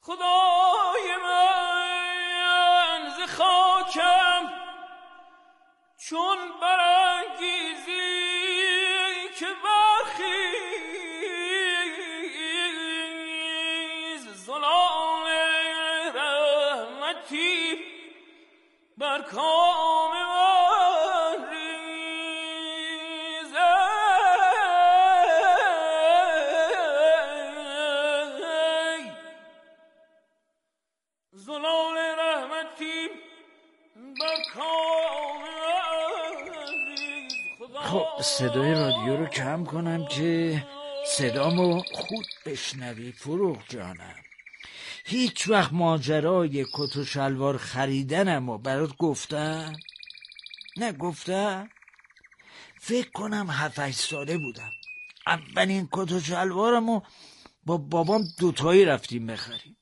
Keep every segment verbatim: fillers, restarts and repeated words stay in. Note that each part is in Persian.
خدای من ز خاکم چون برانگیزی که برخیز زلال رحمتی بر کام من ریز زلال رحمتی بر کام من ریز. خب صدای رادیو رو کم کنم که صدامو خوب بشنوی فروغ جانم. هیچ وقت ماجرای کت و شلوار خریدنمو برات گفتم؟ نه گفتم؟ فکر کنم هفت هشت ساله بودم اولین کت و شلوارمو با بابام دوتایی رفتیم بخریم.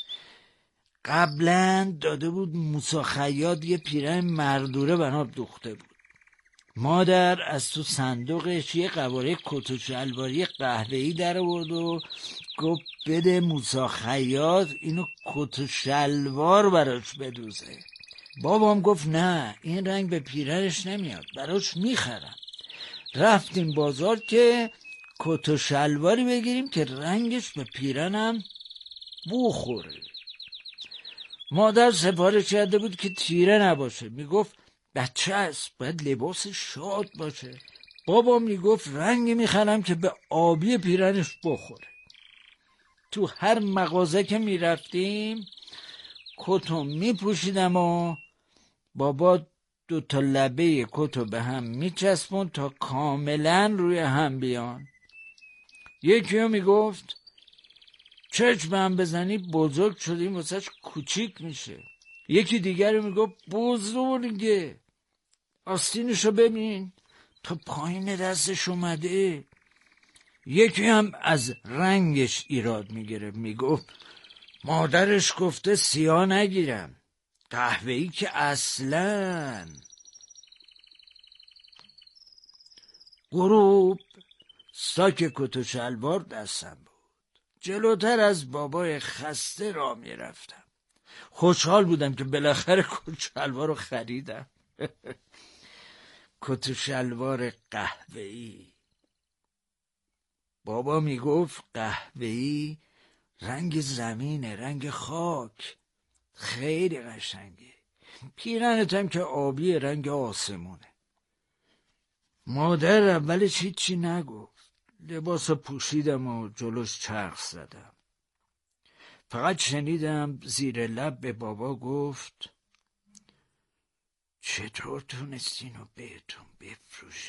قبلا داده بود موسی خیاط یه پیرهن مردوره بناب دوخته بود. مادر از تو صندوقش یه قواره کت و شلواری قهوه‌ای در آورد و گفت بده موسی خیاط اینو کت و شلوار براش بدوزه. بابام گفت نه این رنگ به پیرهنش نمیاد براش میخرم. رفتیم بازار که کت و شلواری بگیریم که رنگش به پیرهنم بخوره. مادر سفارش کرده بود که تیره نباشه. میگفت بچه است باید لباس شاد باشه. بابا میگفت رنگی میخرم که به آبی پیرهنش بخوره. تو هر مغازه که میرفتیم کتو میپوشیدم و بابا دو تا لبه کتو به هم میچسبون تا کاملا روی هم بیان. یکیو میگفت چشم هم بزنی بزرگ شدیم واسهش کوچیک میشه. یکی دیگر میگفت بزرگه آستینشو ببین تا پایین دستش اومده. یکی هم از رنگش ایراد میگیره میگفت مادرش گفته سیاه نگیرم قهوه‌ای که اصلاً. غروب ساک کت و شلوار دستم بود. جلوتر از بابای خسته را میرفتم. خوشحال بودم که بالاخره کت و شلوار رو خریدم. کت و شلوار قهوه‌ای. بابا میگفت قهوه‌ای رنگ زمینه رنگ خاک خیلی قشنگه. پیرنت هم که آبی رنگ آسمونه. مادر اولش هیچی نگفت. لباس پوشیدم و جلوش چرخ زدم. فقط شنیدم زیر لب به بابا گفت چطور تونستینو بهتون بفروشه؟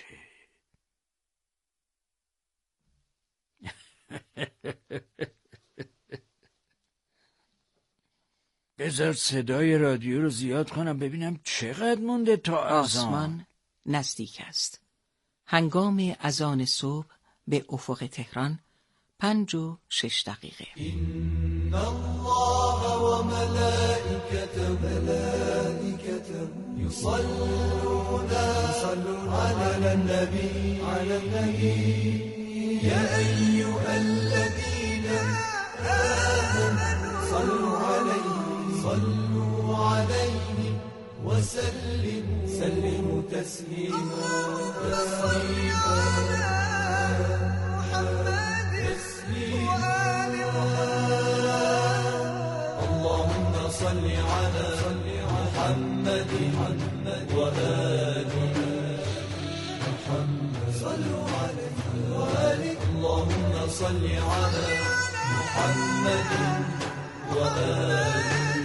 بذار صدای رادیو رو زیاد کنم ببینم چقدر مونده تا اذان. آسمان نزدیک است. هنگام اذان صبح به افق تهران پنج و شش دقیقه. این الله و ملائکته ملائکته یصلون علی النبی علی النبی یا ایها الذین آمنوا صلوا علیه صلوا علیه و سلموا سلموا تسلیما تسلیما. صل على محمد وآل محمد صلوا عليه وآله اللهم صل على محمد وآل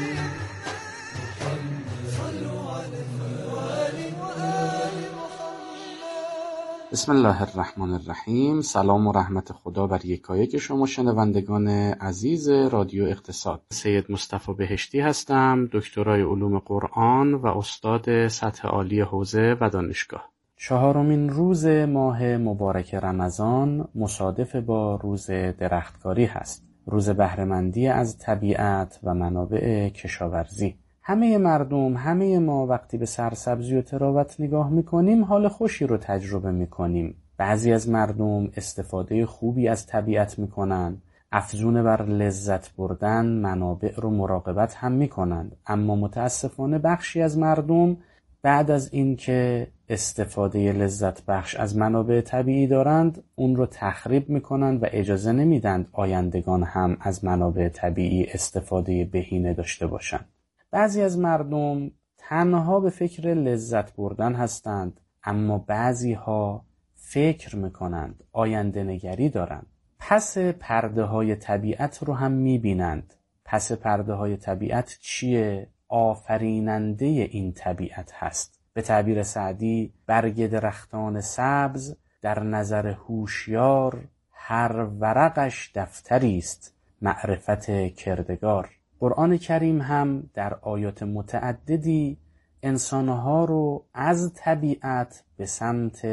محمد صلوا عليه وآله محمد. بسم الله الرحمن الرحیم. سلام و رحمت خدا بر یکایک شما شنوندگان عزیز رادیو اقتصاد. سید مصطفی بهشتی هستم، دکترای علوم قرآن و استاد سطح عالی حوزه و دانشگاه. چهارمین روز ماه مبارک رمضان مصادف با روز درختکاری هست، روز بهره‌مندی از طبیعت و منابع کشاورزی. همه مردم، همه ما وقتی به سرسبزی و تراوت نگاه میکنیم حال خوشی رو تجربه میکنیم. بعضی از مردم استفاده خوبی از طبیعت میکنن افزون بر لذت بردن منابع رو مراقبت هم می کنند، اما متاسفانه بخشی از مردم بعد از اینکه استفاده لذت بخش از منابع طبیعی دارند اون رو تخریب می کنند و اجازه نمیدند آیندگان هم از منابع طبیعی استفاده بهینه داشته باشند. بعضی از مردم تنها به فکر لذت بردن هستند، اما بعضی ها فکر می کنند، آینده نگری دارند. پس پرده های طبیعت رو هم می بینند. پس پرده های طبیعت چیه؟ آفریننده این طبیعت هست. به تعبیر سعدی برگ درختان سبز در نظر هوشیار، هر ورقش دفتری است معرفت کردگار. قرآن کریم هم در آیات متعددی انسانها رو از طبیعت به سمت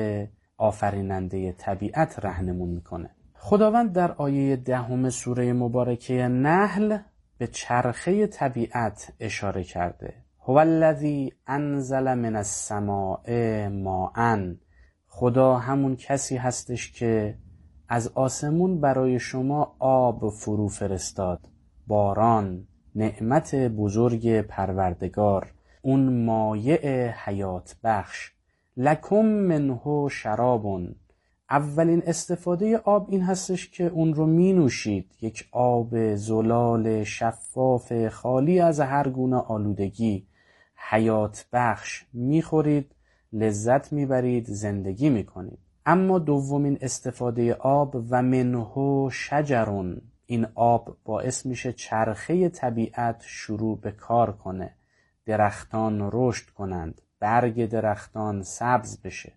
آفریننده طبیعت راهنمون میکنه. خداوند در آیه دهم سوره مبارکه نحل به چرخه طبیعت اشاره کرده. هو الذی انزل من السماء ماء. خدا همون کسی هستش که از آسمون برای شما آب فرو فرستاد، باران، نعمت بزرگ پروردگار، اون مایع حیات بخش. لکم منه شرابون. اولین استفاده آب این هستش که اون رو می نوشید، یک آب زلال شفاف خالی از هر گونه آلودگی، حیات بخش، می خورید، لذت می برید، زندگی می کنید. اما دومین استفاده آب و منه شجرون، این آب باعث میشه چرخه طبیعت شروع به کار کنه، درختان رشد کنند، برگ درختان سبز بشه.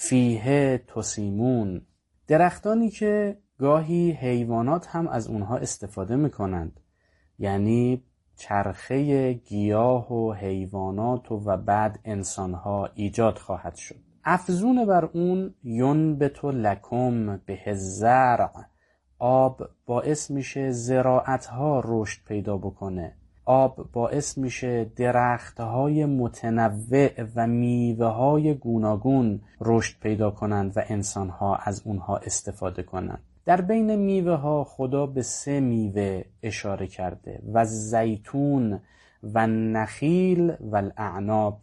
فیه تسیمون، درختانی که گاهی حیوانات هم از اونها استفاده میکنند، یعنی چرخه گیاه و حیوانات و, و بعد انسانها ایجاد خواهد شد. افزون بر اون ینبت لکم به الزرع، آب باعث میشه زراعتها رشد پیدا بکنه، آب باعث میشه درختهای متنوع و میوه‌های گوناگون رشد پیدا کنند و انسانها از اونها استفاده کنند. در بین میوه‌ها خدا به سه میوه اشاره کرده: و زیتون و نخیل و الاعناب،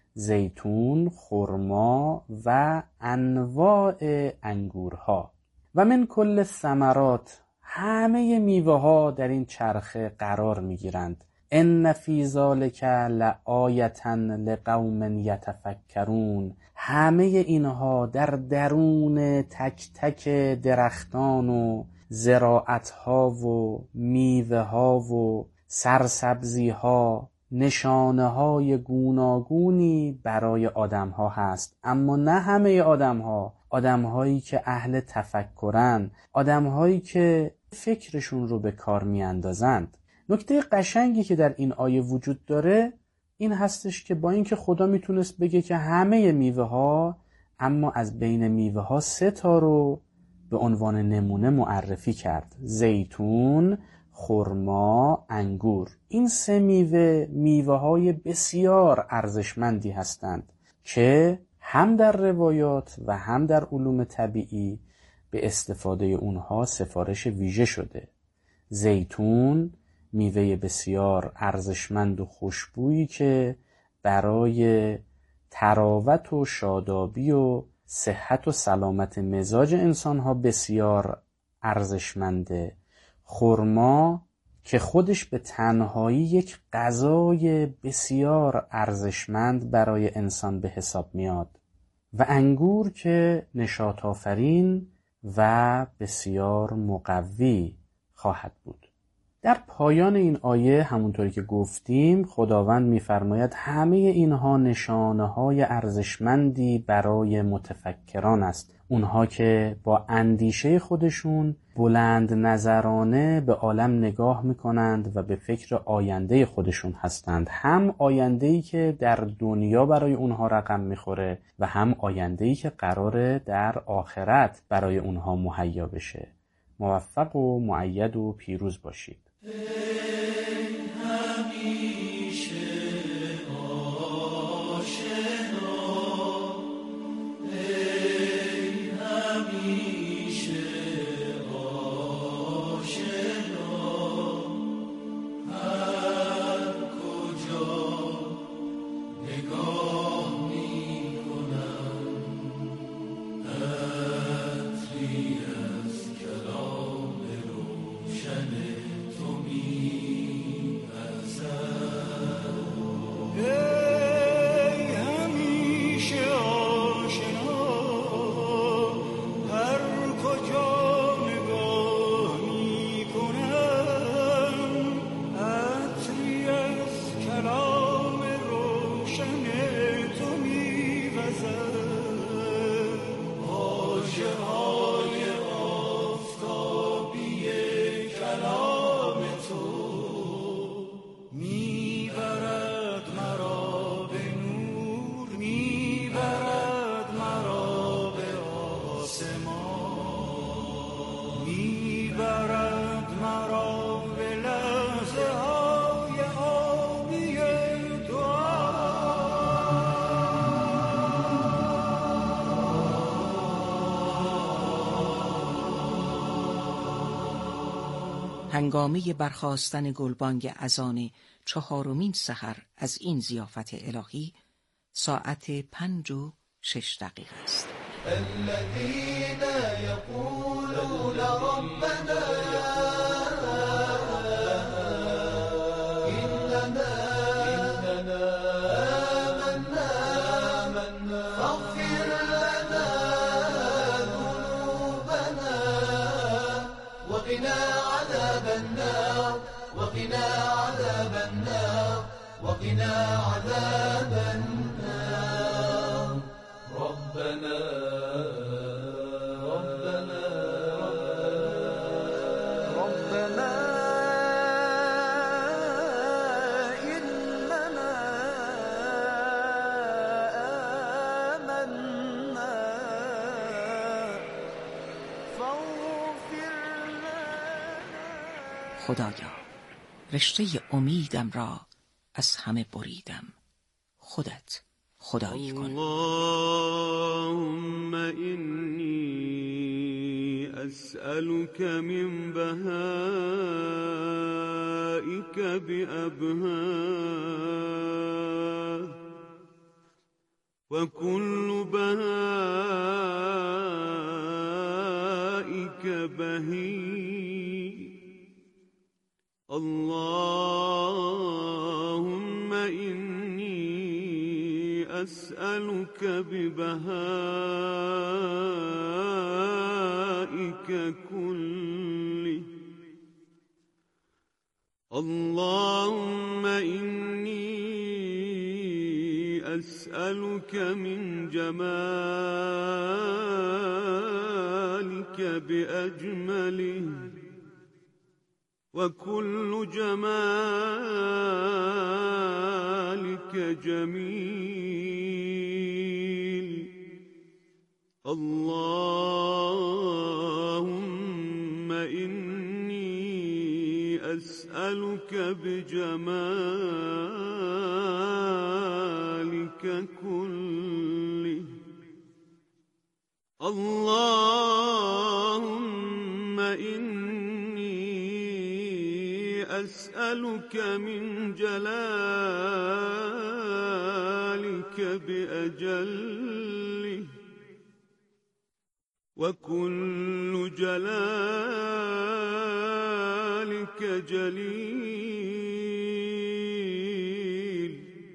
زیتون، خرما و انواع انگورها. و من کل ثمرات، همه میوه‌ها در این چرخه قرار میگیرند. ان فی ذلک لآیة لقوم یتفکرون، همه اینها در درون تک تک درختان و زراعتها و میوه‌ها و سرسبزی‌ها نشانه‌های گوناگونی برای آدم‌ها هست، اما نه همه آدم‌ها. آدم‌هایی که اهل تفکرن، آدم‌هایی که فکرشون رو به کار می‌اندازند. نکته قشنگی که در این آیه وجود داره این هستش که با اینکه خدا میتونست بگه که همه میوه‌ها، اما از بین میوه‌ها سه تا رو به عنوان نمونه معرفی کرد: زیتون، خرما، انگور. این سه میوه میوه‌های بسیار ارزشمندی هستند که هم در روایات و هم در علوم طبیعی به استفاده اونها سفارش ویژه شده. زیتون میوه بسیار ارزشمند و خوشبویی که برای تراوت و شادابی و صحت و سلامت مزاج انسانها بسیار ارزشمنده. خرما که خودش به تنهایی یک غذای بسیار ارزشمند برای انسان به حساب میاد. و انگور که نشاط آفرین و بسیار مقوی خواهد بود. در پایان این آیه همونطوری که گفتیم خداوند می‌فرماید همه اینها نشانه‌های ارزشمندی برای متفکران است، اونها که با اندیشه خودشون بلند نظرانه به عالم نگاه می‌کنند و به فکر آینده خودشون هستند، هم آینده‌ای که در دنیا برای اونها رقم می‌خوره و هم آینده‌ای که قراره در آخرت برای اونها مهیا بشه. موفق و مؤید و پیروز باشید. ای همیشه آشنا هنگامه برخاستن گلبانگ اذان چهارمین سحر از این ضیافت الهی ساعت پنج و شش دقیقه است. الذين يقولون ربنا إننا آمنا فاغفر لنا ذنوبنا وقنا عذاب النار وقنا عذاب النار وقنا عذاب النار ربنا ربنا ربنا إننا آمنا فاغفر لنا. خدایا رشته امیدم را از همه بریدم، خودت خدایی کن. اللهم إني أسألك من بهائك بأبهاه وكل بهائك بهي اللهم إني أسألك ببهائك كله اللهم إني أسألك من جمالك بأجمله وكل جمالك جميل اللهم إني أسألك بجمالك كله اللهم إني أسألك من جلالك بأجله وكل جلالك جليل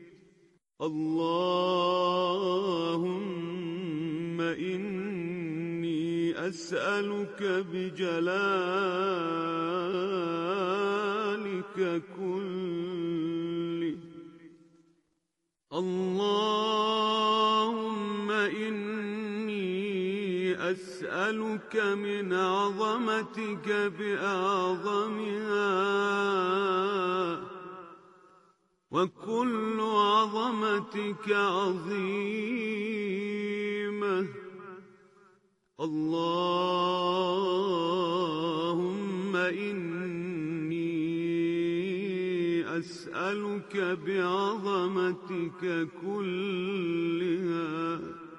اللهم إني أسألك بجلالك كله اللهم إني أسألك من عظمتك بأعظمها وكل عظمتك عظيمة اللهم إني أسألك بعظمتك كلها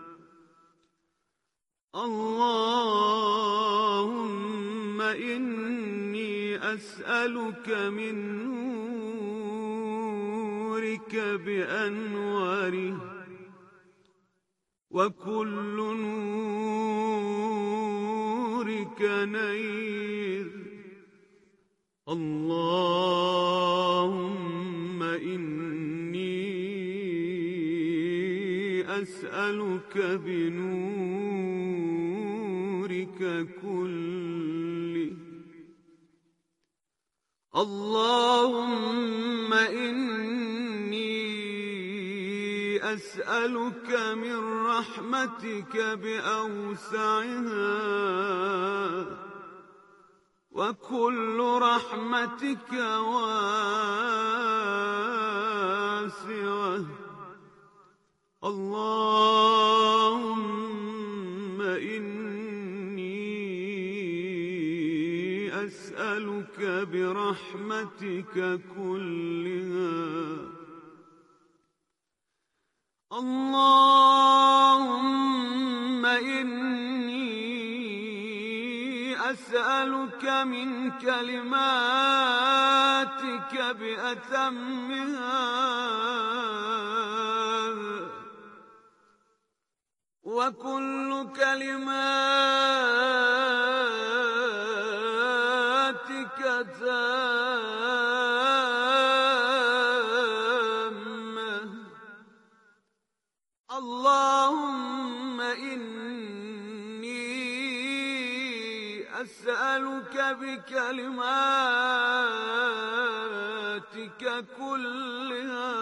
اللهم إني أسألك من نورك بأنواره وكل نورك نير اللهم إني أسألك بنورك كله اللهم إني أسألك من رحمتك بأوسعها وكل رحمتك واسعة اللهم إني أسألك برحمتك كلها اللهم إني أسألك أسألك من كلماتك بأتمها وكل كلماتك تامة. اللهم إني أسألك بكلماتك كلها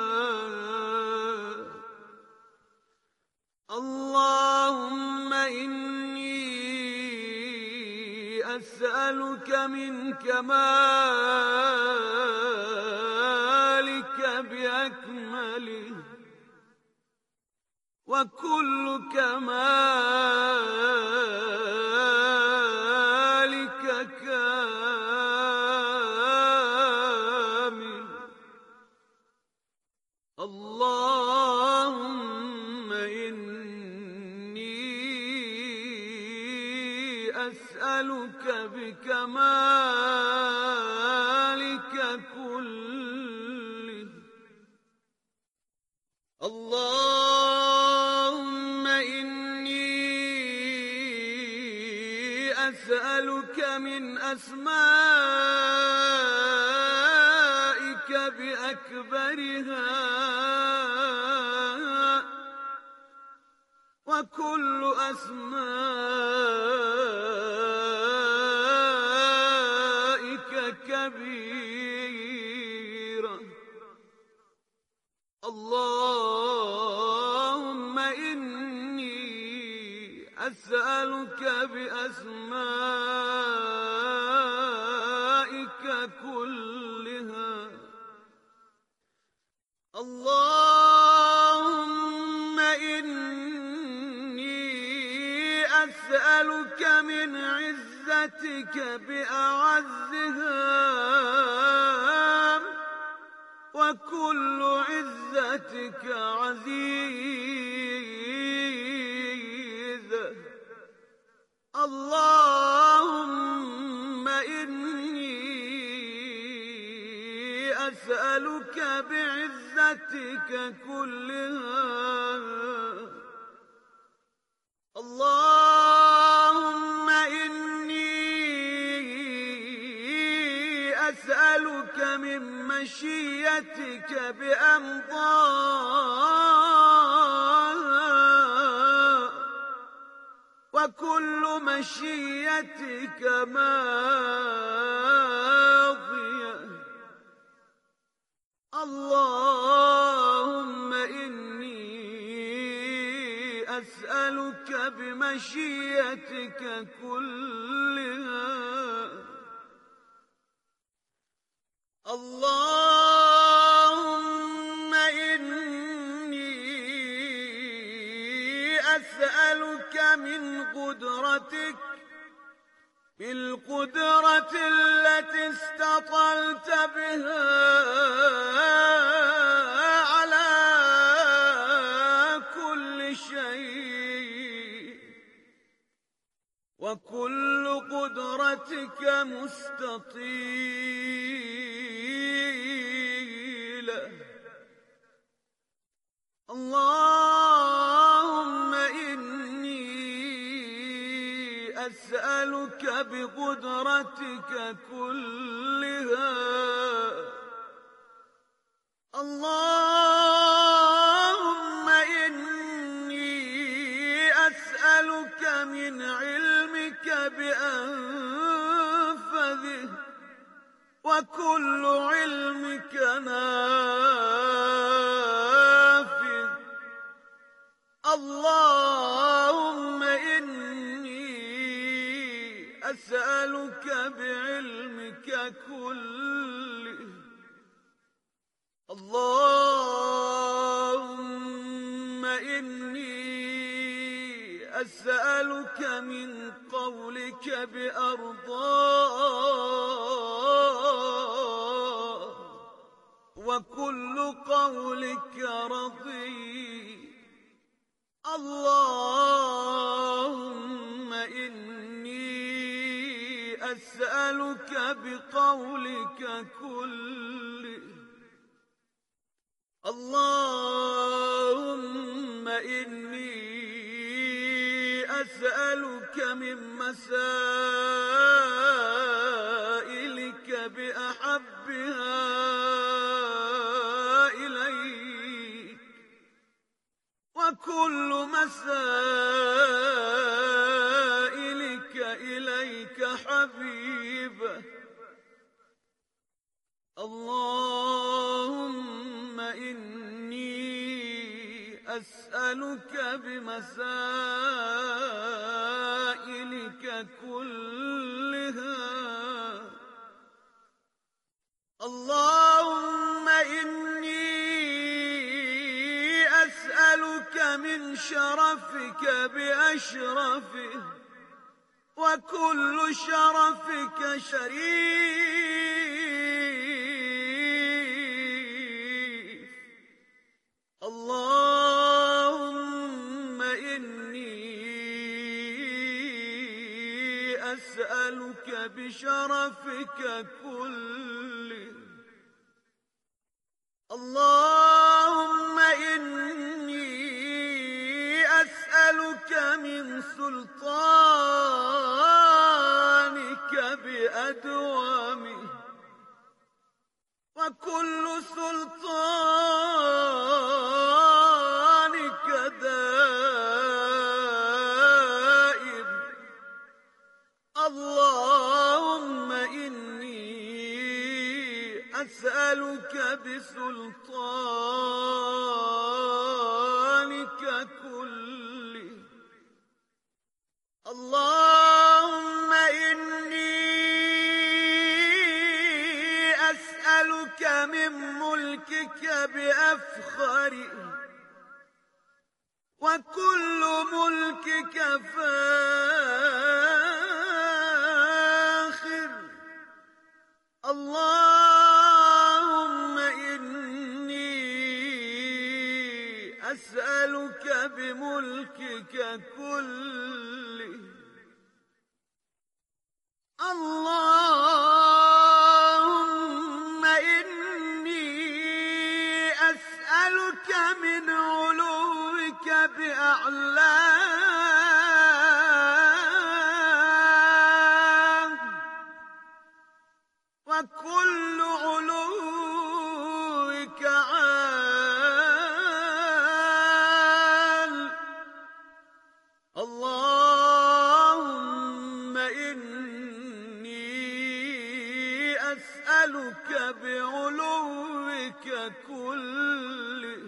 اللهم إني أسألك من كمالك بأكمله وكل كمالك كامل. اللهم إني أسألك بكمالك كله اللهم إني أسألك من أسمائك بأكبرها وكل أسمائك كبيرة. اللهم إني أسألك بأسمائك كلها اللهم إني أسألك من عزتك بأعزها وكل عزتك عزيز. اللهم إني أسألك بعزتك كلها اللهم إني أسألك من مشيتك بأمضاها وكل مشيتك ماضية. اللهم إني أسألك بمشيتك كلها اللهم إني أسألك من قدرتك بالقدرة التي استطلت بها على كل شيء وكل قدرتك مستطيلة. اللهم إني أسألك بقدرتك كلها اللهم إني أسألك من علمك بأنفذه وكل علمك نافذ. اللهم إني أسألك بعلمك كله اللهم إني أسألك من قولك بأرضاه وكل قولك رضي. اللهم إني أسألك بقولك كله اللهم إني أسألك من مسائلك بأحبها إليك وكل مسائلك إليك حبيبة اللهم إني أسألك بمسائلك كلها اللهم إني أسألك من شرفك بأشرفه وكل شرفك شريف اللهم إني أسألك بشرفك كله اللهم إني أسألك من سلطانك بأدوامه وكل سلطانك دائم اللهم إني أسألك بسلطانك كله اللهم إني أسألك من ملكك بأفخره وكل ملكك فاخر اللهم إني أسألك بملكك كله اللهم إني أسألك من علوك بأعلاه وكل علوك عال اللهم إني أسألك بعلوك كله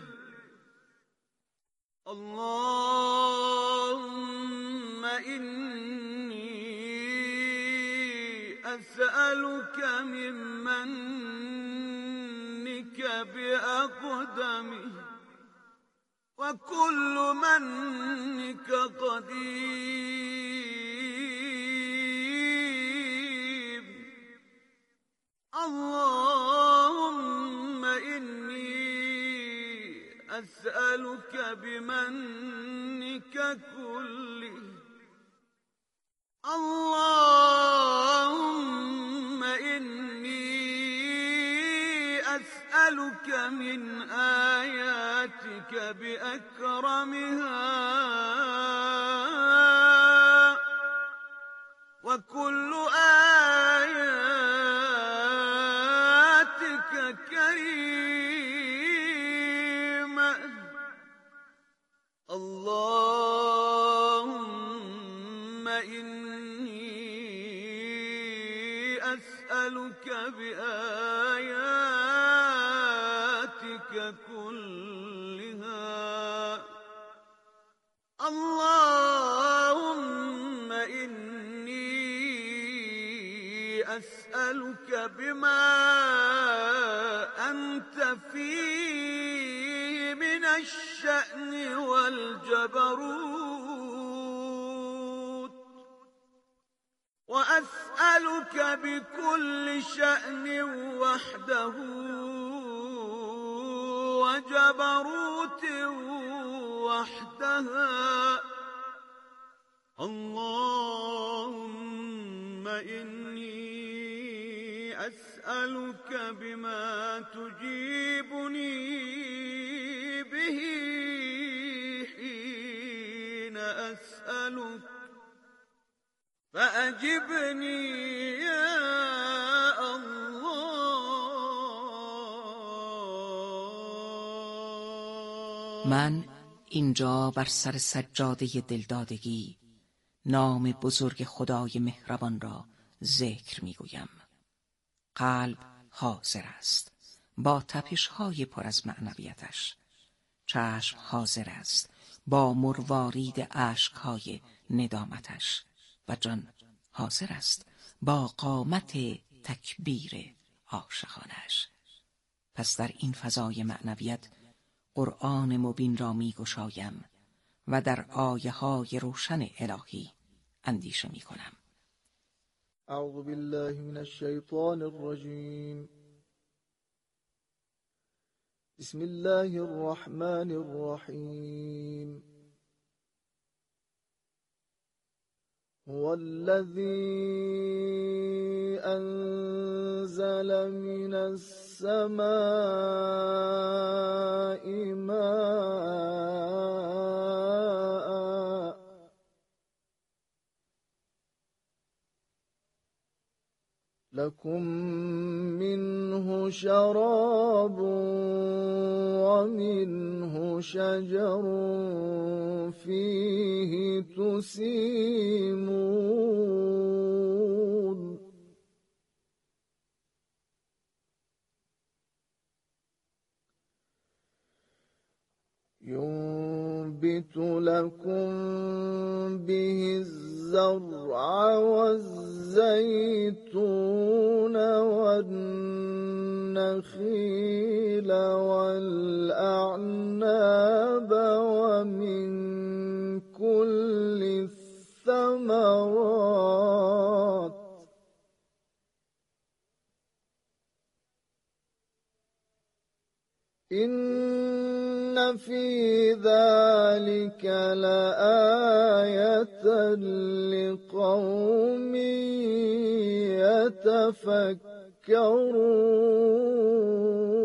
اللهم إني أسألك من منك بأقدمه وكل منك قديم اللهم إني أسألك بمنك كله اللهم إني أسألك من آياتك بأكرمها وكل آياتك كريمة اللهم إني أسألك بآياتك كلها اللهم إني أسألك بما أنت فيه من الشأن والجبروت وأسألك بكل شأن وحده وجبروت وحدها اللهم إني أسألك بما تجيبني به حين أسألك فأجبني يا الله. من اینجا بر سر سجاده دلدادگی نام بزرگ خدای مهربان را ذکر میگویم. قلب حاضر است با تپش‌های پر از معنویتش، چشم حاضر است با مروارید اشک‌های ندامتش و جان حاضر است با قامت تکبیر عاشقانش. پس در این فضای معنویت قرآن مبین را می گشایم و در آیه های روشن الهی اندیشه می کنم. اعوذ بالله من الشیطان الرجیم. بسم الله الرحمن الرحیم. هو الذي أنزل من السماء ماء لكم منه شراب ومنه شجر فيه تسيمون ينبت لكم به الزرع والزيتون والنخيل والأعناب ومن كل الثمرات إن في ذلك لآية لقوم يتفكرون.